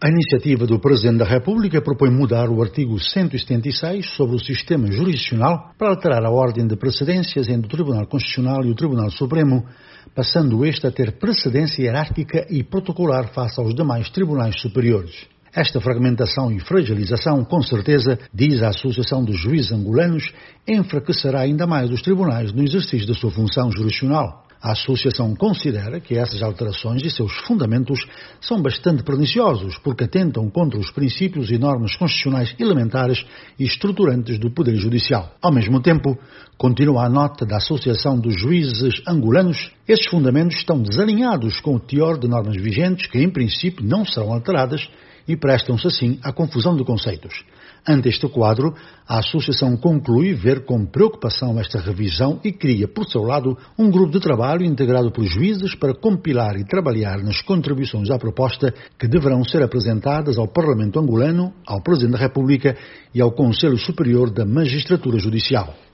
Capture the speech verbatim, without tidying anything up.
A iniciativa do Presidente da República propõe mudar o artigo cento e setenta e seis sobre o sistema jurisdicional para alterar a ordem de precedências entre o Tribunal Constitucional e o Tribunal Supremo, passando este a ter precedência hierárquica e protocolar face aos demais tribunais superiores. Esta fragmentação e fragilização, com certeza, diz a Associação dos Juízes Angolanos, enfraquecerá ainda mais os tribunais no exercício da sua função jurisdicional. A Associação considera que essas alterações e seus fundamentos são bastante perniciosos porque atentam contra os princípios e normas constitucionais elementares e estruturantes do Poder Judicial. Ao mesmo tempo, continua a nota da Associação dos Juízes Angolanos, esses fundamentos estão desalinhados com o teor de normas vigentes que, em princípio, não serão alteradas e prestam-se assim à confusão de conceitos. Ante este quadro, a Associação conclui ver com preocupação esta revisão e cria, por seu lado, um grupo de trabalho integrado por juízes para compilar e trabalhar nas contribuições à proposta que deverão ser apresentadas ao Parlamento angolano, ao Presidente da República e ao Conselho Superior da Magistratura Judicial.